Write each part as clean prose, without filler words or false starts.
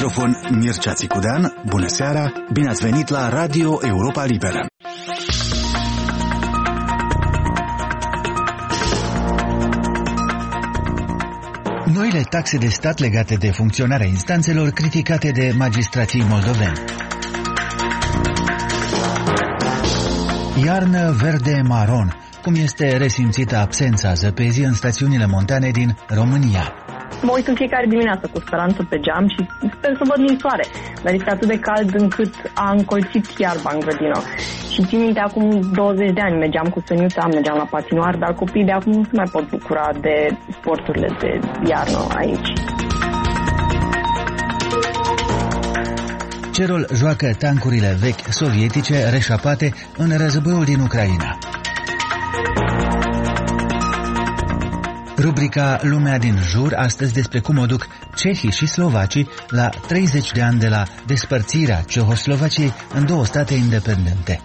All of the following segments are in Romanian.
microfon Mircea Țicudean. Bună seara, bine ați venit la Radio Europa Liberă. Noile taxe de stat legate de funcționarea instanțelor criticate de magistrații moldoveni. Iarnă verde-maron. Cum este resimțită absența zăpezii în stațiunile montane din România? Mă uit în fiecare dimineață cu speranță pe geam și sper să văd ninsoare, dar este atât de cald încât a încolțit iarba în grădină. Și țin minte, acum 20 de ani mergeam cu săniuța, mergeam la patinoar, dar copiii de acum nu se mai pot bucura de sporturile de iarnă aici. Ce rol joacă tancurile vechi sovietice reșapate în războiul din Ucraina? Rubrica Lumea din jur, astăzi despre cum o duc cehii și slovacii la 30 de ani de la despărțirea Cehoslovaciei în două state independente.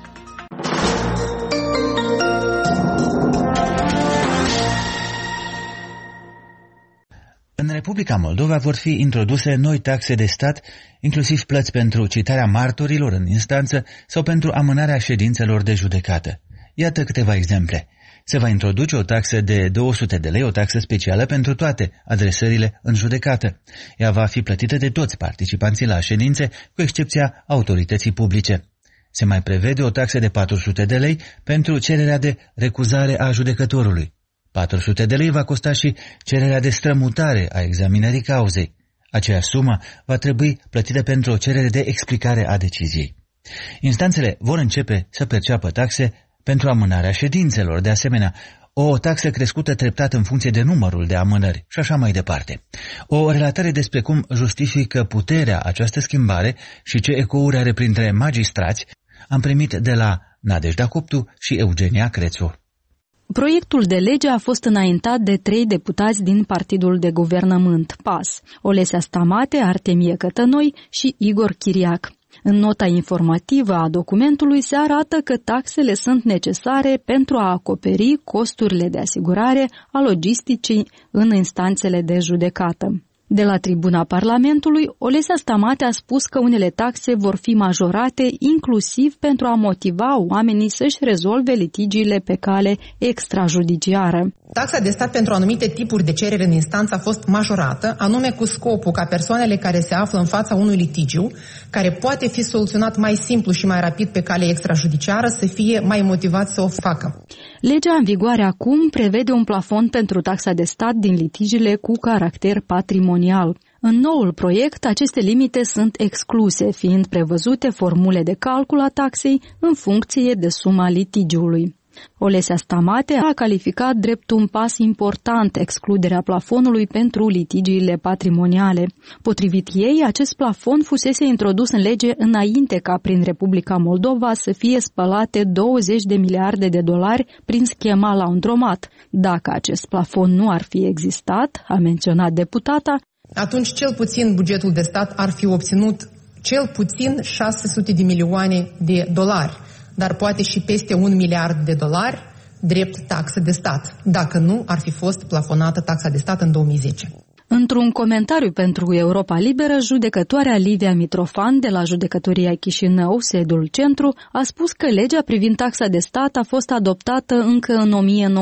În Republica Moldova vor fi introduse noi taxe de stat, inclusiv plăți pentru citarea martorilor în instanță sau pentru amânarea ședințelor de judecată. Iată câteva exemple. Se va introduce o taxă de 200 de lei, o taxă specială pentru toate adresările în judecată. Ea va fi plătită de toți participanții la ședințe, cu excepția autorității publice. Se mai prevede o taxă de 400 de lei pentru cererea de recuzare a judecătorului. 400 de lei va costa și cererea de strămutare a examinării cauzei. Aceeași sumă va trebui plătită pentru o cerere de explicare a deciziei. Instanțele vor începe să perceapă taxe pentru amânarea ședințelor, de asemenea, o taxă crescută treptat în funcție de numărul de amânări și așa mai departe. O relatare despre cum justifică puterea această schimbare și ce ecouri are printre magistrați am primit de la Nadejda Coptu și Eugenia Crețu. Proiectul de lege a fost înaintat de 3 deputați din Partidul de Guvernământ, PAS, Olesea Stamate, Artemie Cătănoi și Igor Chiriac. În nota informativă a documentului se arată că taxele sunt necesare pentru a acoperi costurile de asigurare a logisticii în instanțele de judecată. De la tribuna Parlamentului, Olesea Stamate a spus că unele taxe vor fi majorate inclusiv pentru a motiva oamenii să-și rezolve litigiile pe cale extrajudiciară. Taxa de stat pentru anumite tipuri de cerere în instanță a fost majorată, anume cu scopul ca persoanele care se află în fața unui litigiu, care poate fi soluționat mai simplu și mai rapid pe cale extrajudiciară, să fie mai motivați să o facă. Legea în vigoare acum prevede un plafon pentru taxa de stat din litigiile cu caracter patrimonial. În noul proiect, aceste limite sunt excluse, fiind prevăzute formule de calcul a taxei în funcție de suma litigiului. Olesea Stamate a calificat drept un pas important excluderea plafonului pentru litigiile patrimoniale. Potrivit ei, acest plafon fusese introdus în lege înainte ca prin Republica Moldova să fie spălate 20 de miliarde de dolari prin schema Laundromat. Dacă acest plafon nu ar fi existat, a menționat deputata, atunci cel puțin bugetul de stat ar fi obținut cel puțin 600 de milioane de dolari, dar poate și peste 1 miliard de dolari drept taxă de stat, dacă nu ar fi fost plafonată taxa de stat în 2010. Într-un comentariu pentru Europa Liberă, judecătoarea Livia Mitrofan de la Judecătoria Chișinău, sediul centru, a spus că legea privind taxa de stat a fost adoptată încă în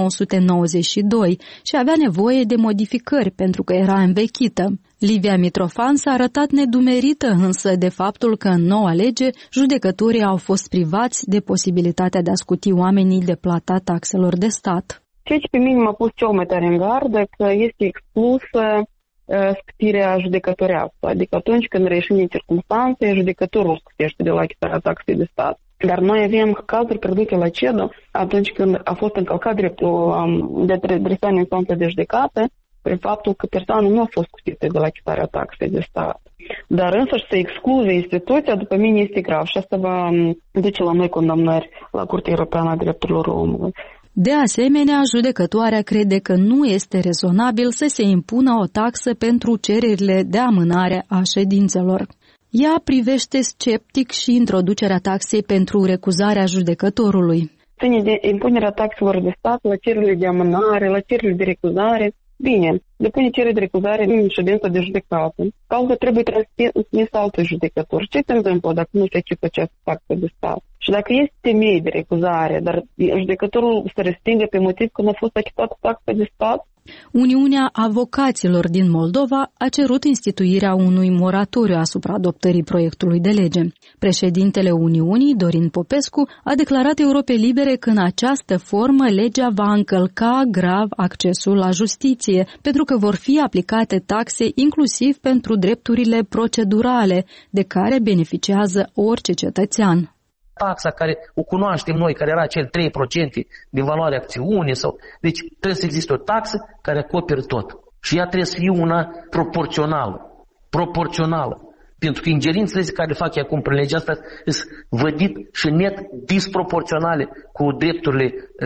1992 și avea nevoie de modificări pentru că era învechită. Livia Mitrofan s-a arătat nedumerită însă de faptul că în noua lege judecătorii au fost privați de posibilitatea de a scuti oamenii de plata taxelor de stat. Ceea ce pe mine m-a pus cel mai tare în gardă că este exclusă scutirea judecătorească, adică atunci când reieșim din circunstanțe, judecătorul scutește de la achitarea taxei de stat. Dar noi avem cazuri pierdute la CEDO atunci când a fost încălcat dreptul de adresarea în instanță de judecată prin faptul că persoana nu a fost scutită de la achitarea taxei de stat. Dar însăși să excluze instituția, după mine, este grav și asta va duce la noi condamnări la Curtea Europeană a Drepturilor Omului. De asemenea, judecătoarea crede că nu este rezonabil să se impună o taxă pentru cererile de amânare a ședințelor. Ea privește sceptic și introducerea taxei pentru recuzarea judecătorului. Ține de impunerea taxelor de stat la cererile de amânare, la cererile de recuzare, Bine, depune cerere de recuzare în ședința de judecată, sau că trebuie transmis altul judecător. Ce se întâmplă dacă nu se achipă această taxă de stat? Și dacă este temei de recuzare, dar judecătorul se respinge pe motiv că nu a fost achitată taxa de stat? Uniunea Avocaților din Moldova a cerut instituirea unui moratoriu asupra adoptării proiectului de lege. Președintele Uniunii, Dorin Popescu, a declarat Europei Libere că în această formă legea va încălca grav accesul la justiție, pentru că vor fi aplicate taxe inclusiv pentru drepturile procedurale de care beneficiază orice cetățean. Taxa care o cunoaștem noi, care era cel 3% din valoarea acțiunii. Deci trebuie să existe o taxă care acoperă tot. Și ea trebuie să fie una proporțională. Pentru că ingerințele care le fac acum prin legea asta sunt vădit și net disproporționale cu drepturile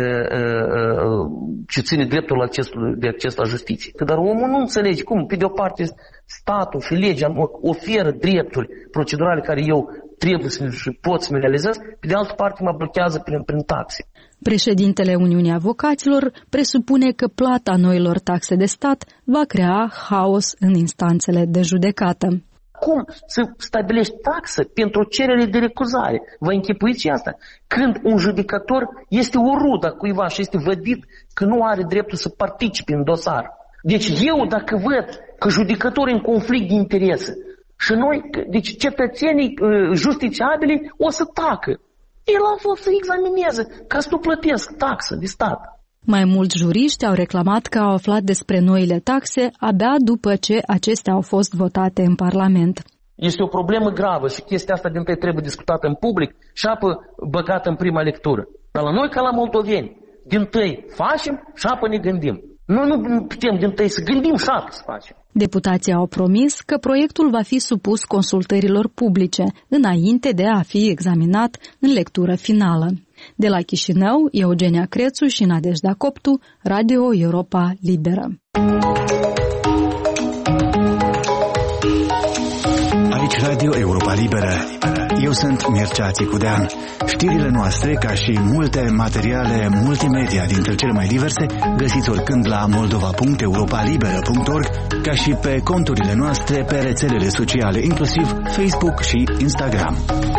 ce ține dreptul de acces la justiție. Dar omul nu înțelege cum, pe de o parte, statul și legea oferă drepturi procedurale care eu trebuie și pot să-mi realizez, pe de altă parte mă blochează prin taxe. Președintele Uniunii Avocaților presupune că plata noilor taxe de stat va crea haos în instanțele de judecată. Cum să stabilești taxă pentru cerere de recuzare? Vă închipuiți asta? Când un judecător este o rudă cuiva și este vădit că nu are dreptul să participe în dosar. Deci eu dacă văd că judecătorul în conflict de interese și noi, deci cetățenii justițiabili o să tacă. El a fost să examineze ca să nu plătesc taxă de stat. Mai mulți juriști au reclamat că au aflat despre noile taxe abia după ce acestea au fost votate în Parlament. Este o problemă gravă și chestia asta dintâi trebuie discutată în public și apă băgată în prima lectură. Dar la noi ca la moldoveni, dintâi facem și apă ne gândim. Noi nu putem dintâi să gândim și apă să facem. Deputații au promis că proiectul va fi supus consultărilor publice, înainte de a fi examinat în lectură finală. De la Chișinău, Eugenia Crețu și Nadejda Coptu, Radio Europa Liberă. Aici Radio Europa Liberă. Eu sunt Mircea Țicudean. Știrile noastre, ca și multe materiale multimedia dintre cele mai diverse, găsiți oricând la moldova.europalibera.org, ca și pe conturile noastre pe rețelele sociale, inclusiv Facebook și Instagram.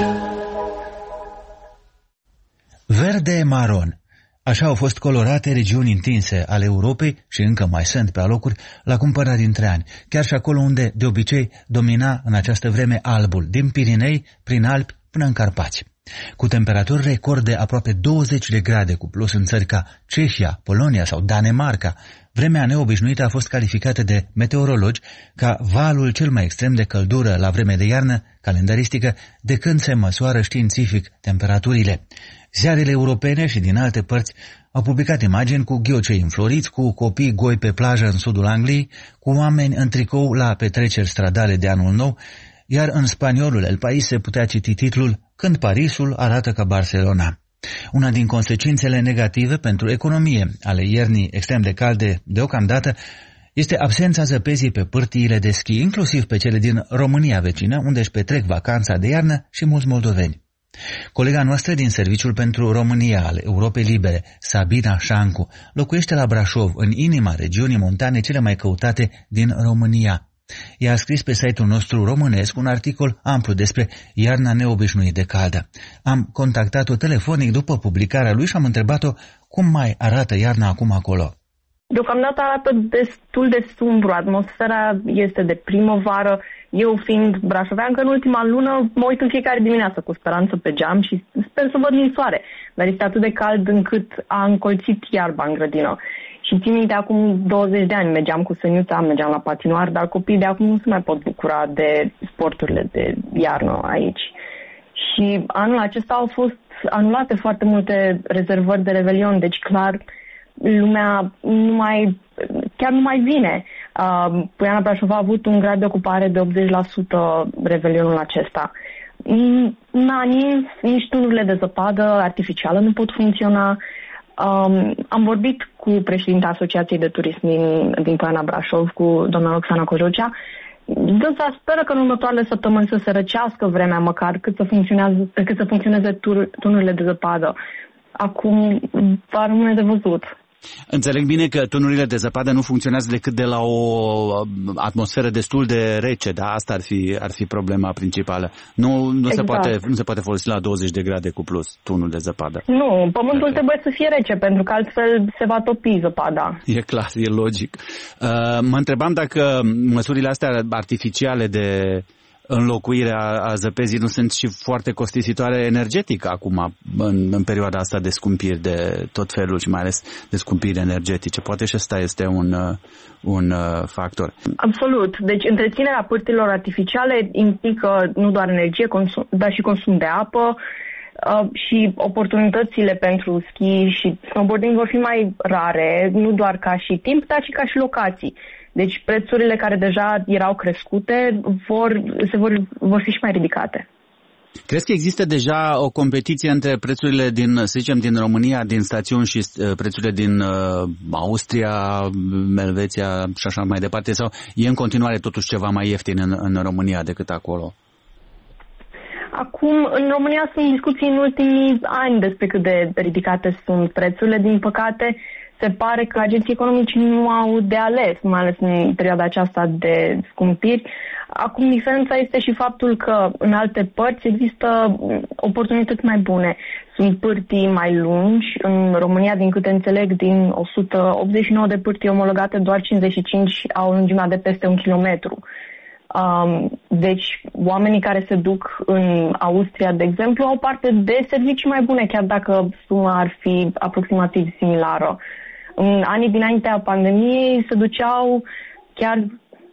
Verde-maron. Așa au fost colorate regiuni întinse ale Europei și încă mai sunt pe alocuri la cumpărat dintre ani, chiar și acolo unde de obicei domina în această vreme albul, din Pirinei, prin Alpi până în Carpați. Cu temperaturi record de aproape 20 de grade cu plus în țări ca Cehia, Polonia sau Danemarca, vremea neobișnuită a fost calificată de meteorologi ca valul cel mai extrem de căldură la vreme de iarnă calendaristică de când se măsoară științific temperaturile. Ziarele europene și din alte părți au publicat imagini cu ghiocei înfloriți, cu copii goi pe plajă în sudul Angliei, cu oameni în tricou la petreceri stradale de anul nou, iar în spaniolul El País se putea citi titlul Când Parisul arată ca Barcelona. Una din consecințele negative pentru economie ale iernii extrem de calde deocamdată este absența zăpezii pe pârtiile de schi, inclusiv pe cele din România vecină, unde își petrec vacanța de iarnă și mulți moldoveni. Colega noastră din Serviciul pentru România al Europei Libere, Sabina Șancu, locuiește la Brașov, în inima regiunii montane cele mai căutate din România. Ea a scris pe site-ul nostru românesc un articol amplu despre iarna neobișnuit de caldă. Am contactat-o telefonic după publicarea lui și am întrebat-o cum mai arată iarna acum acolo. Deocamdată arată destul de sumbru, atmosfera este de primăvară. Eu fiind brașoveancă, în ultima lună mă uit în fiecare dimineață cu speranță pe geam și sper să văd ninsoare. Dar este atât de cald încât a încolțit iarba în grădină. Și țin minte, acum 20 de ani mergeam cu săniuța, mergeam la patinoar, dar copiii de acum nu se mai pot bucura de sporturile de iarnă aici. Și anul acesta au fost anulate foarte multe rezervări de revelion, deci clar lumea chiar nu mai vine. Poiana Brașov a avut un grad de ocupare de 80% revelionul acesta. Nici tunurile de zăpadă artificială nu pot funcționa. Am vorbit cu președinta Asociației de Turism din Poiana Brașov, cu doamna Oxana Cojocea. Dânsa speră că în următoarele săptămâni să se răcească vremea măcar, cât să funcționeze tunurile de zăpadă. Acum va rămâne de văzut. Înțeleg bine că tunurile de zăpadă nu funcționează decât de la o atmosferă destul de rece, da? Asta ar fi problema principală. Nu se poate folosi la 20 de grade cu plus tunul de zăpadă. Nu, pământul trebuie să fie rece, pentru că altfel se va topi zăpada. E clar, e logic. Mă întrebam dacă măsurile astea artificiale de înlocuire a zăpezii nu sunt și foarte costisitoare energetic acum, în perioada asta de scumpiri de tot felul și mai ales de scumpiri energetice. Poate și ăsta este un factor. Absolut. Deci întreținerea pârtilor artificiale implică nu doar energie, dar și consum de apă și oportunitățile pentru ski și snowboarding vor fi mai rare, nu doar ca și timp, dar și ca și locații. Deci prețurile care deja erau crescute vor fi și mai ridicate. Crezi că există deja o competiție între prețurile din România, din stațiuni și prețurile din Austria, Elveția și așa mai departe? Sau e în continuare totuși ceva mai ieftin în România decât acolo? Acum, în România sunt discuții în ultimii ani despre cât de ridicate sunt prețurile. Din păcate, se pare că agenții economici nu au de ales, mai ales în perioada aceasta de scumpiri. Acum, diferența este și faptul că în alte părți există oportunități mai bune. Sunt pârtii mai lungi. În România, din câte înțeleg, din 189 de pârtii omologate, doar 55 au lungimea de peste 1 kilometru. Deci, oamenii care se duc în Austria, de exemplu, au parte de servicii mai bune, chiar dacă suma ar fi aproximativ similară. În anii dinaintea pandemiei se duceau chiar,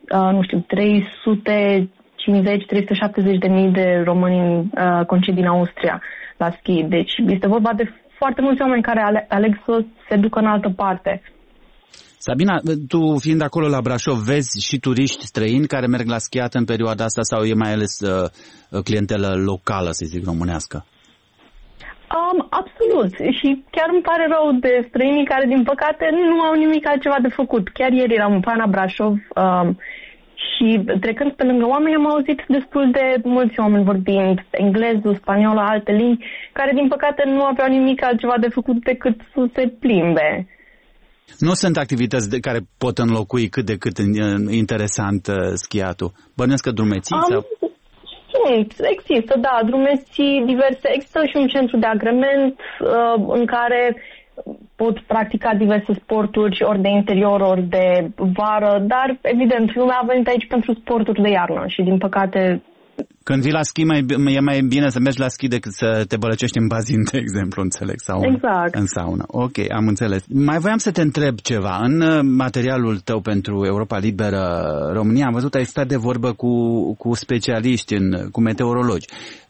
350-370 de mii de români concedii în Austria la schi. Deci este vorba de foarte mulți oameni care aleg să se ducă în altă parte. Sabina, tu fiind acolo la Brașov, vezi și turiști străini care merg la schiat în perioada asta sau e mai ales clientelă locală, să zic, românească? Absolut. Și chiar îmi pare rău de străinii care, din păcate, nu au nimic altceva de făcut. Chiar ieri eram în Pana Brașov și trecând pe lângă oameni am auzit destul de mulți oameni vorbind engleză, spaniolă, alte limbi, care, din păcate, nu aveau nimic altceva de făcut decât să se plimbe. Nu sunt activități care pot înlocui cât de cât interesant schiatul. Bănuiesc că drumeții sau... Există, da, drumeții diverse. Există și un centru de agrement în care pot practica diverse sporturi, ori de interior, ori de vară, dar, evident, lumea a venit aici pentru sporturi de iarnă și, din păcate... Când vii la schi, e mai bine să mergi la schi decât să te bălăcești în bazin, de exemplu, înțeleg, sau exact. În saună. Ok, am înțeles. Mai voiam să te întreb ceva. În materialul tău pentru Europa Liberă România, am văzut, ai stat de vorbă cu specialiști, cu meteorologi.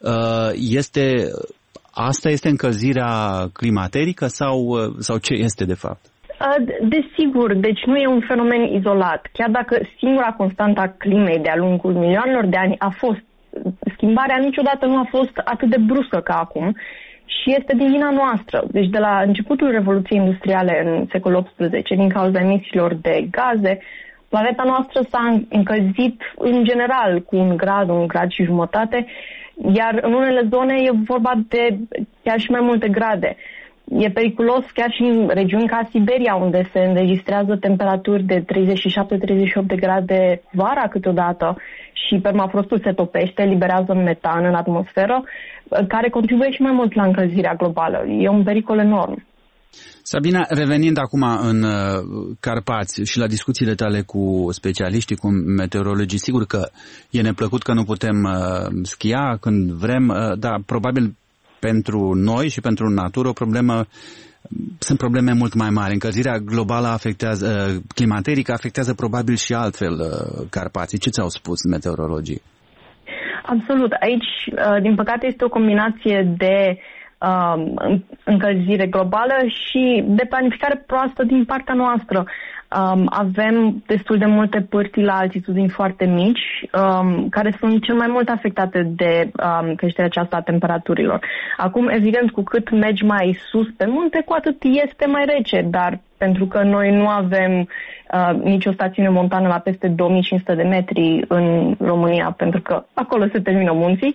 Asta este încălzirea climaterică sau ce este de fapt? Desigur, deci nu e un fenomen izolat. Chiar dacă singura constantă a climei de-a lungul milioanelor de ani a fost, schimbarea niciodată nu a fost atât de bruscă ca acum și este din vina noastră. Deci de la începutul Revoluției Industriale în secolul XVIII, din cauza emisiilor de gaze, planeta noastră s-a încălzit în general cu 1 grad și jumătate, iar în unele zone e vorba de chiar și mai multe grade. E periculos chiar și în regiuni ca Siberia, unde se înregistrează temperaturi de 37-38 de grade vara câteodată și permafrostul se topește, liberează metan în atmosferă, care contribuie și mai mult la încălzirea globală. E un pericol enorm. Sabina, revenind acum în Carpați și la discuțiile tale cu specialiștii, cu meteorologii, sigur că e neplăcut că nu putem schia când vrem, dar probabil pentru noi și pentru natură sunt probleme mult mai mari. Încălzirea globală climaterică afectează probabil și altfel Carpații. Ce ți-au spus meteorologii? Absolut. Aici, din păcate, este o combinație de încălzire globală și de planificare proastă din partea noastră. Avem destul de multe pârtii la altitudini foarte mici, care sunt cel mai mult afectate de creșterea aceasta a temperaturilor. Acum, evident, cu cât mergi mai sus pe munte, cu atât este mai rece, dar pentru că noi nu avem nicio stațiune montană la peste 2500 de metri în România, pentru că acolo se termină munții,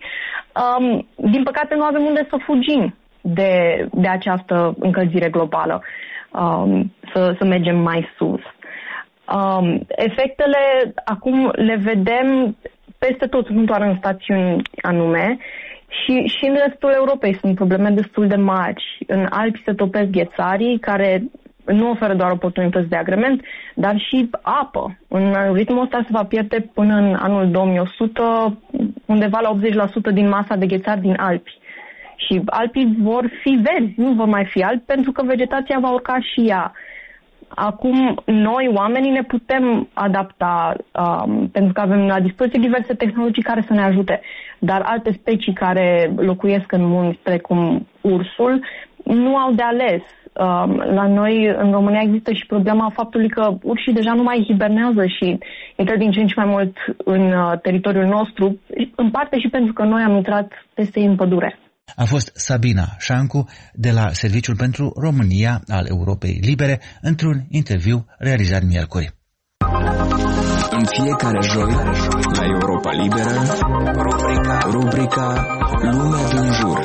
din păcate nu avem unde să fugim de această încălzire globală. să mergem mai sus. Efectele acum le vedem peste tot, nu doar în stațiuni anume, și în restul Europei sunt probleme destul de mari. În Alpi se topesc ghețarii care nu oferă doar oportunități de agrement, dar și apă. În ritmul ăsta se va pierde până în anul 2100 undeva la 80% din masa de ghețari din Alpi. Și Alpii vor fi verzi, nu vor mai fi albi, pentru că vegetația va urca și ea. Acum, noi, oamenii, ne putem adapta pentru că avem la dispoziție diverse tehnologii care să ne ajute. Dar alte specii care locuiesc în munți, precum ursul, nu au de ales. La noi, în România, există și problema faptului că urșii deja nu mai hibernează și intră din ce în ce mai mult în teritoriul nostru, în parte și pentru că noi am intrat peste ei în pădure. A fost Sabina Șancu de la Serviciul pentru România al Europei Libere într-un interviu realizat miercuri. În fiecare joi, la Europa Liberă, rubrica Lumea din jur.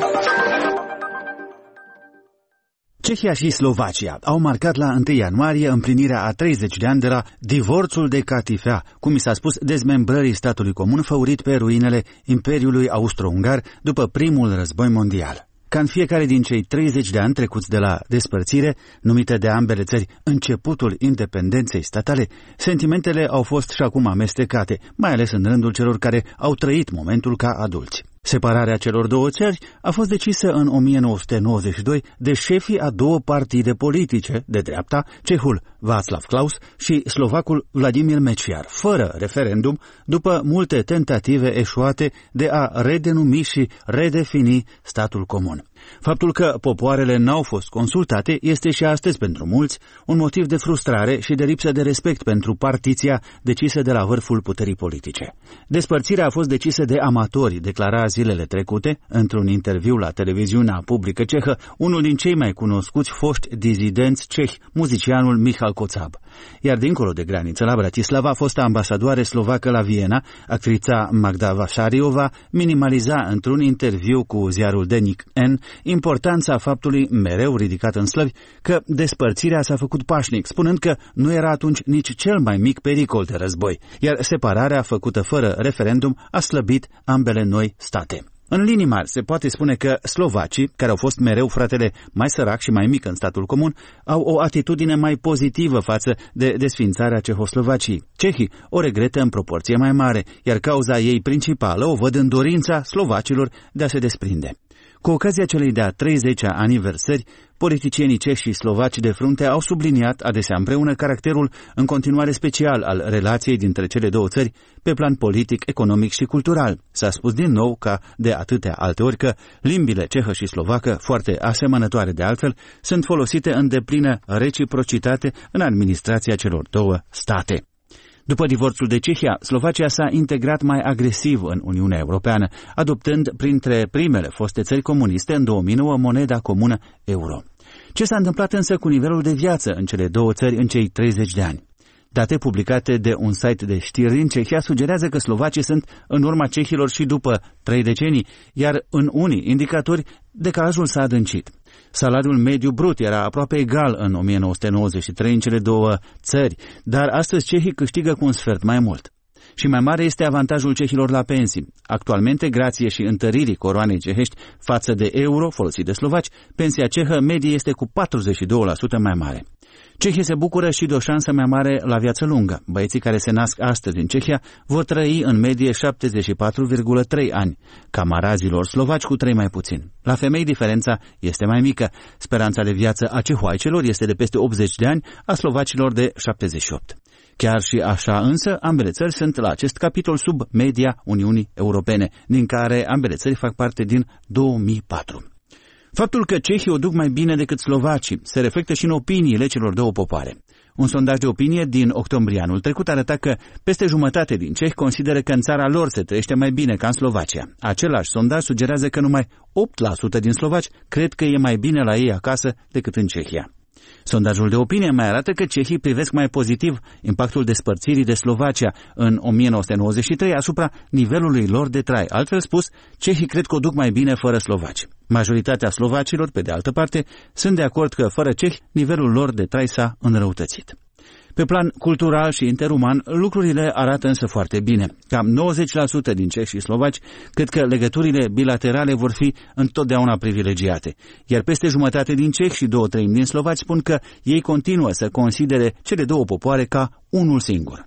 Cehia și Slovacia au marcat la 1 ianuarie împlinirea a 30 de ani de la divorțul de catifea, cum i s-a spus dezmembrării statului comun făurit pe ruinele Imperiului Austro-Ungar după primul război mondial. Ca în fiecare din cei 30 de ani trecuți de la despărțire, numită de ambele țări începutul independenței statale, sentimentele au fost și acum amestecate, mai ales în rândul celor care au trăit momentul ca adulți. Separarea celor două țări a fost decisă în 1992 de șefii a două partide politice de dreapta, cehul Václav Klaus și slovacul Vladimir Mečiar, fără referendum, după multe tentative eșuate de a redenumi și redefini statul comun. Faptul că popoarele n-au fost consultate este și astăzi pentru mulți un motiv de frustrare și de lipsă de respect pentru partiția decisă de la vârful puterii politice. Despărțirea a fost decisă de amatori, declara zilele trecute, într-un interviu la televiziunea publică cehă, unul din cei mai cunoscuți foști dizidenți cehi, muzicianul Michal Kocab. Iar dincolo de graniță, la Bratislava, fosta ambasadoare slovacă la Viena, actrița Magda Vašáriová, minimaliza într-un interviu cu ziarul Deník N importanța faptului, mereu ridicat în slăvi, că despărțirea s-a făcut pașnic, spunând că nu era atunci nici cel mai mic pericol de război, iar separarea făcută fără referendum a slăbit ambele noi state. În linii mari, se poate spune că slovacii, care au fost mereu fratele mai sărac și mai mic în statul comun, au o atitudine mai pozitivă față de desființarea Cehoslovaciei. Cehii o regretă în proporție mai mare, iar cauza ei principală o văd în dorința slovacilor de a se desprinde. Cu ocazia celei de-a 30-a aniversări, politicienii cehi și slovaci de frunte au subliniat adesea împreună caracterul în continuare special al relației dintre cele două țări pe plan politic, economic și cultural. S-a spus din nou, ca de atâtea alte ori, că limbile cehă și slovacă, foarte asemănătoare de altfel, sunt folosite în deplină reciprocitate în administrația celor două state. După divorțul de Cehia, Slovacia s-a integrat mai agresiv în Uniunea Europeană, adoptând printre primele foste țări comuniste în 2009 moneda comună euro. Ce s-a întâmplat însă cu nivelul de viață în cele două țări în cei 30 de ani? Date publicate de un site de știri din Cehia sugerează că slovacii sunt în urma cehilor și după 3 decenii, iar în unii indicatori decalajul s-a adâncit. Salariul mediu brut era aproape egal în 1993 în cele două țări, dar astăzi cehii câștigă cu un sfert mai mult. Și mai mare este avantajul cehilor la pensii. Actualmente, grație și întăririi coroanei cehești față de euro folosit de slovaci, pensia cehă medie este cu 42% mai mare. Cehii se bucură și de o șansă mai mare la viață lungă. Băieții care se nasc astăzi în Cehia vor trăi în medie 74,3 ani, camarazilor slovaci cu 3 mai puțin. La femei diferența este mai mică. Speranța de viață a cehoaicelor este de peste 80 de ani, a slovacilor de 78. Chiar și așa însă, ambele țări sunt la acest capitol sub media Uniunii Europene, din care ambele țări fac parte din 2004. Faptul că cehii o duc mai bine decât slovacii se reflectă și în opiniile celor două popoare. Un sondaj de opinie din octombrie anul trecut arăta că peste jumătate din cehi consideră că în țara lor se trăiește mai bine ca în Slovacia. Același sondaj sugerează că numai 8% din slovaci cred că e mai bine la ei acasă decât în Cehia. Sondajul de opinie mai arată că cehii privesc mai pozitiv impactul despărțirii de Slovacia în 1993 asupra nivelului lor de trai. Altfel spus, cehii cred că o duc mai bine fără slovaci. Majoritatea slovacilor, pe de altă parte, sunt de acord că fără cehi, nivelul lor de trai s-a înrăutățit. Pe plan cultural și interuman, lucrurile arată însă foarte bine. Cam 90% din cehi și slovaci cred că legăturile bilaterale vor fi întotdeauna privilegiate, iar peste jumătate din cehi și 2/3 din slovaci spun că ei continuă să considere cele două popoare ca unul singur.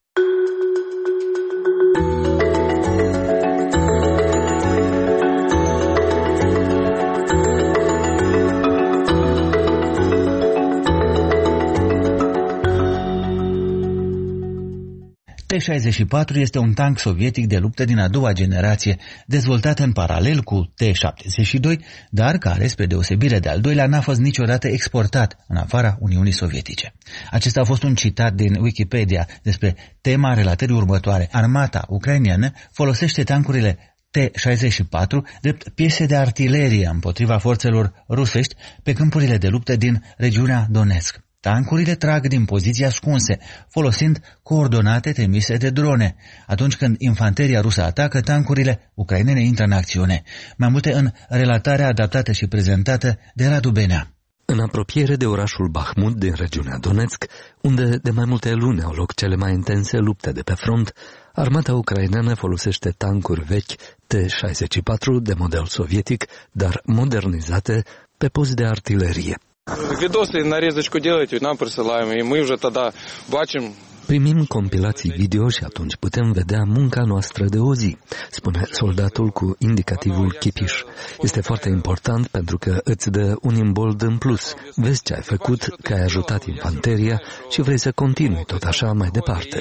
T-64 este un tank sovietic de luptă din a doua generație, dezvoltat în paralel cu T-72, dar care, spre deosebire de al doilea, n-a fost niciodată exportat în afara Uniunii Sovietice. Acesta a fost un citat din Wikipedia despre tema relatării următoare. Armata ucraineană folosește tancurile T-64 drept piese de artilerie împotriva forțelor rusești pe câmpurile de luptă din regiunea Donetsk. Tancurile trag din poziții ascunse, folosind coordonate trimise de drone. Atunci când infanteria rusă atacă, tancurile ucrainene intră în acțiune. Mai multe în relatarea adaptată și prezentată de Radu Benea. În apropiere de orașul Bahmut din regiunea Donetsk, unde de mai multe luni au loc cele mai intense lupte de pe front, armata ucraineană folosește tancuri vechi T-64 de model sovietic, dar modernizate pe post de artilerie. Видосы нарезочку делайте, нам присылаем, и мы уже тогда бачим. Primim compilații video și atunci putem vedea munca noastră de o zi, spune soldatul cu indicativul Kipiș. Este foarte important pentru că îți dă un imbold în plus. Vezi ce ai făcut, că ai ajutat infanteria și vrei să continui tot așa mai departe.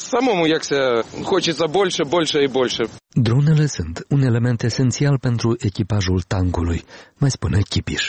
Dronele sunt un element esențial pentru echipajul tancului, mai spune Kipiș.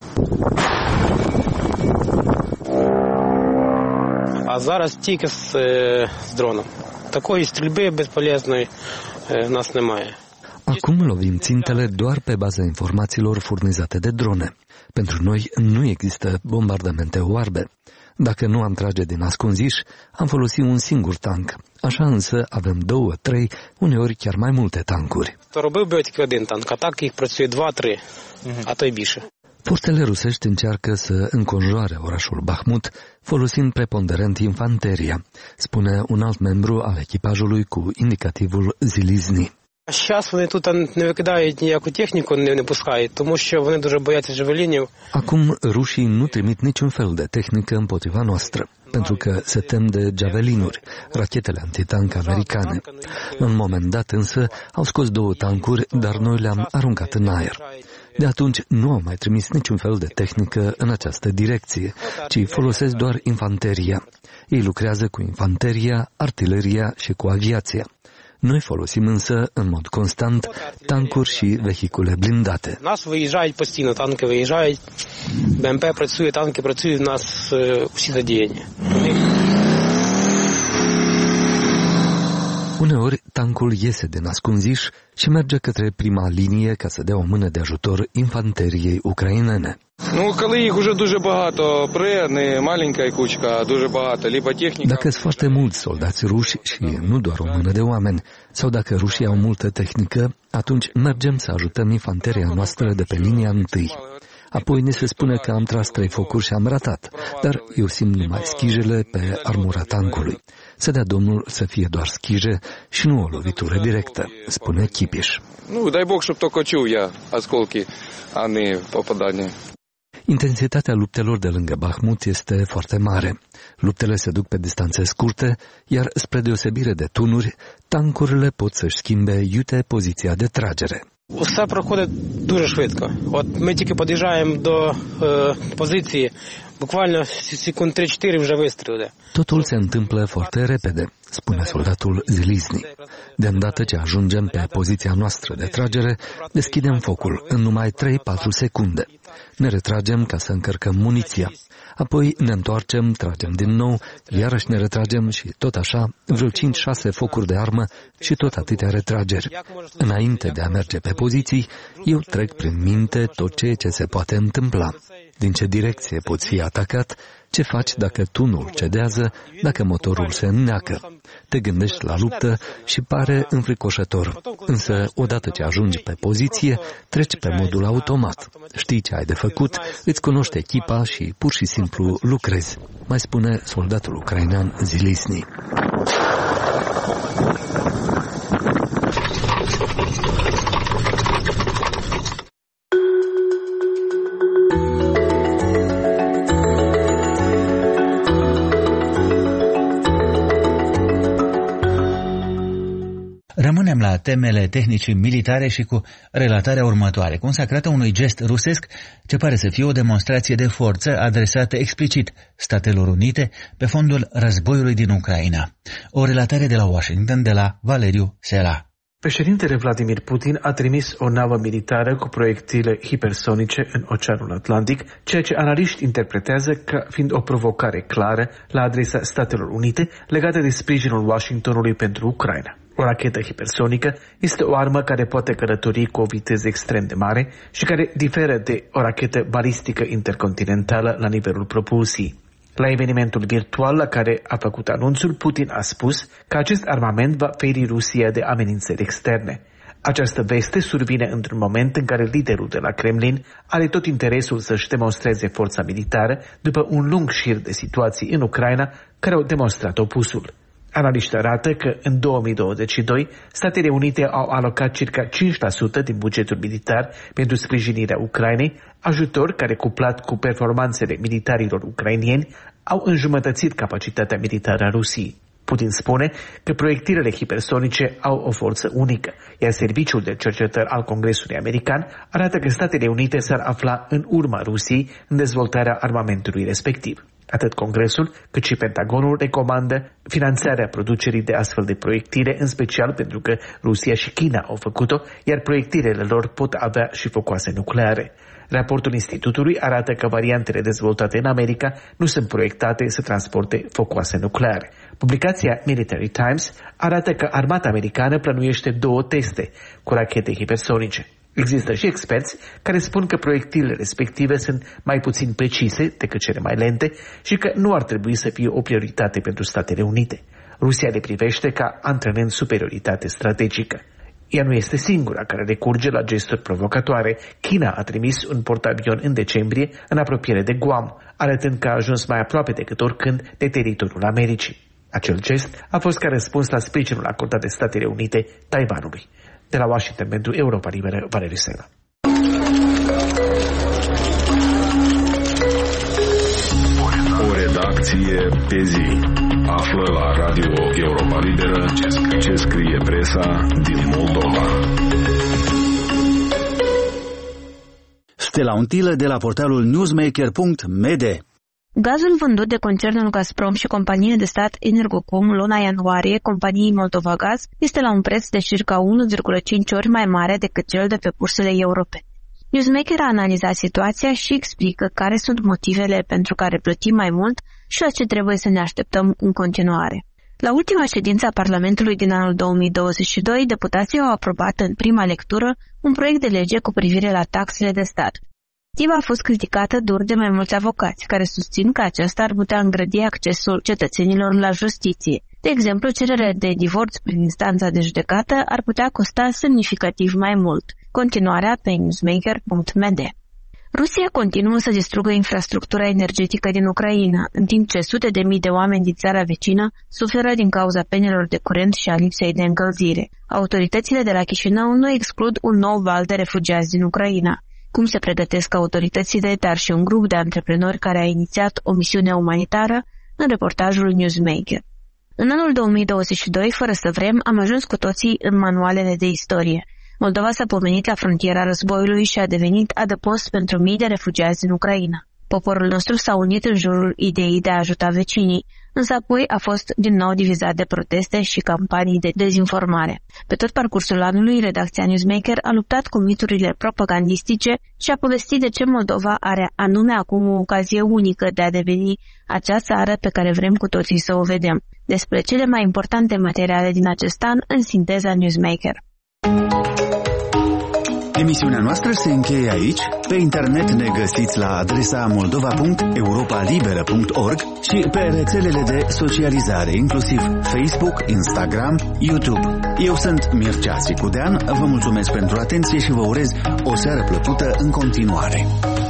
А зараз тільки з дроном. Такої стрільби безполезної нас немає. Acum lovim țintele doar pe baza informațiilor furnizate de drone. Pentru noi nu există bombardamente oarbe. Dacă nu am trage din ascunziș, am folosit un singur tank. Așa însă avem 2, 3, uneori chiar mai multe tancuri. То робив би тільки один танк, а так їх працює 2-3, а то й більше. Forțele rusești încearcă să înconjoare orașul Bahmut, folosind preponderent infanteria, spune un alt membru al echipajului cu indicativul Zilizni. Зараз вони тут не викидають ніяку техніку, не пускають, тому що вони дуже бояться джавелінів. Acum rușii nu trimit niciun fel de tehnică împotriva noastră, pentru că se tem de javelinuri, rachetele antitank americane. La un moment dat însă au scos 2 tancuri, dar noi le-am aruncat în aer. De atunci nu au mai trimis niciun fel de tehnică în această direcție, ci folosesc doar infanteria. Ei lucrează cu infanteria, artileria și cu aviația. Noi folosim însă, în mod constant, tancuri și vehicule blindate. Нас виїжджають постійно, танки виїжджають, БМП працює, танки працюють, у нас всі задіяні. Uneori, tancul iese din ascunziș și merge către prima linie ca să dea o mână de ajutor infanteriei ucrainene. Dacă sunt foarte mulți soldați ruși și nu doar o mână de oameni, sau dacă rușii au multă tehnică, atunci mergem să ajutăm infanteria noastră de pe linia întâi. Apoi ne se spune că am tras 3 focuri și am ratat, dar eu simt numai schijele pe armura tancului. Să dea Domnul să fie doar schije și nu o lovitură directă, spune Kipiș. Intensitatea luptelor de lângă Bahmut este foarte mare. Luptele se duc pe distanțe scurte, iar spre deosebire de tunuri, tancurile pot să-și schimbe iute poziția de tragere. Все проходить дуже швидко. От ми тільки під'їжджаємо до позиції, bukvalno секунд 3-4 вже вистрілили. Totul se întâmplă foarte repede, spune soldatul Zilizni. De îndată ce ajungem pe poziția noastră de tragere, deschidem focul în numai 3-4 secunde. Ne retragem ca să încărcăm muniția. Apoi ne întoarcem, tragem din nou, iarăși ne retragem și tot așa, vreo 5-6 focuri de armă și tot atâtea retrageri. Înainte de a merge pe poziții, eu trec prin minte tot ceea ce se poate întâmpla. din ce direcție poți fi atacat, ce faci dacă tunul cedează, dacă motorul se înneacă. Te gândești la luptă și pare înfricoșător. Însă, odată ce ajungi pe poziție, treci pe modul automat. Știi ce ai de făcut, îți cunoști echipa și pur și simplu lucrezi, mai spune soldatul ucrainean Zilisny. Rămânem la temele tehnicii militare și cu relatarea următoare, consacrată unui gest rusesc ce pare să fie o demonstrație de forță adresată explicit Statelor Unite pe fondul războiului din Ucraina. O relatare de la Washington de la Valeriu Sela. Președintele Vladimir Putin a trimis o navă militară cu proiectile hipersonice în Oceanul Atlantic, ceea ce analiști interpretează ca fiind o provocare clară la adresa Statelor Unite legată de sprijinul Washingtonului pentru Ucraina. O rachetă hipersonică este o armă care poate călători cu o viteză extrem de mare și care diferă de o rachetă balistică intercontinentală la nivelul propulsiei. La evenimentul virtual la care a făcut anunțul, Putin a spus că acest armament va feri Rusia de amenințări externe. Această veste survine într-un moment în care liderul de la Kremlin are tot interesul să-și demonstreze forța militară după un lung șir de situații în Ucraina care au demonstrat opusul. Analiștii arată că în 2022 Statele Unite au alocat circa 5% din bugetul militar pentru sprijinirea Ucrainei, ajutor care, cuplat cu performanțele militarilor ucrainieni, au înjumătățit capacitatea militară a Rusiei. Putin spune că proiectilele hipersonice au o forță unică, iar Serviciul de Cercetări al Congresului American arată că Statele Unite s-ar afla în urma Rusiei în dezvoltarea armamentului respectiv. Atât Congresul, cât și Pentagonul recomandă finanțarea producerii de astfel de proiectile, în special pentru că Rusia și China au făcut-o, iar proiectilele lor pot avea și focoase nucleare. Raportul institutului arată că variantele dezvoltate în America nu sunt proiectate să transporte focoase nucleare. Publicația Military Times arată că armata americană plănuiește 2 teste cu rachete hipersonice. Există și experți care spun că proiectilele respective sunt mai puțin precise decât cele mai lente și că nu ar trebui să fie o prioritate pentru Statele Unite. Rusia le privește ca antrenând superioritate strategică. Ea nu este singura care recurge la gesturi provocatoare. China a trimis un portavion în decembrie în apropiere de Guam, arătând că a ajuns mai aproape decât oricând de teritoriul Americii. Acel gest a fost ca răspuns la sprijinul acordat de Statele Unite Taiwanului. De la Washington pentru Europa Liberă, Valeriu Sela. O redacție pe zi. Află la Radio Europa Liberă ce scrie presa din Moldova. Stella Untilă de la portalul newsmaker.md. Gazul vândut de concernul Gazprom și compania de stat Energocom luna ianuarie companiei Moldova Gaz este la un preț de circa 1,5 ori mai mare decât cel de pe bursele europene. Newsmaker a analizat situația și explică care sunt motivele pentru care plătim mai mult și la ce trebuie să ne așteptăm în continuare. La ultima ședință a Parlamentului din anul 2022, deputații au aprobat în prima lectură un proiect de lege cu privire la taxele de stat. Inițiativa a fost criticată dur de mai mulți avocați, care susțin că aceasta ar putea îngrădi accesul cetățenilor la justiție. De exemplu, cererea de divorț prin instanța de judecată ar putea costa semnificativ mai mult. Continuarea pe newsmaker.md. Rusia continuă să distrugă infrastructura energetică din Ucraina, în timp ce sute de mii de oameni din țara vecină suferă din cauza penelor de curent și a lipsei de încălzire. Autoritățile de la Chișinău nu exclud un nou val de refugiați din Ucraina. Cum se pregătesc autoritățile, dar și un grup de antreprenori care a inițiat o misiune umanitară, în reportajul Newsmaker. În anul 2022, fără să vrem, am ajuns cu toții în manualele de istorie. Moldova s-a pomenit la frontiera războiului și a devenit adăpost pentru mii de refugiați din Ucraina. Poporul nostru s-a unit în jurul ideii de a ajuta vecinii, însă apoi a fost din nou divizat de proteste și campanii de dezinformare. Pe tot parcursul anului, redacția Newsmaker a luptat cu miturile propagandistice și a povestit de ce Moldova are anume acum o ocazie unică de a deveni acea țară pe care vrem cu toții să o vedem. Despre cele mai importante materiale din acest an în sinteza Newsmaker. Emisiunea noastră se încheie aici. Pe internet ne găsiți la adresa moldova.europalibera.org și pe rețelele de socializare, inclusiv Facebook, Instagram, YouTube. Eu sunt Mircea Țicudean, vă mulțumesc pentru atenție și vă urez o seară plăcută în continuare.